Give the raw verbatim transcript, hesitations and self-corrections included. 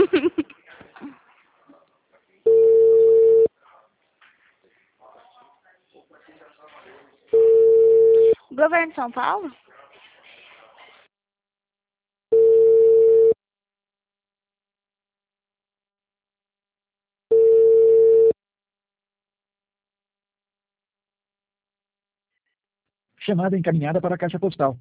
Governo de São Paulo? Chamada encaminhada para a caixa postal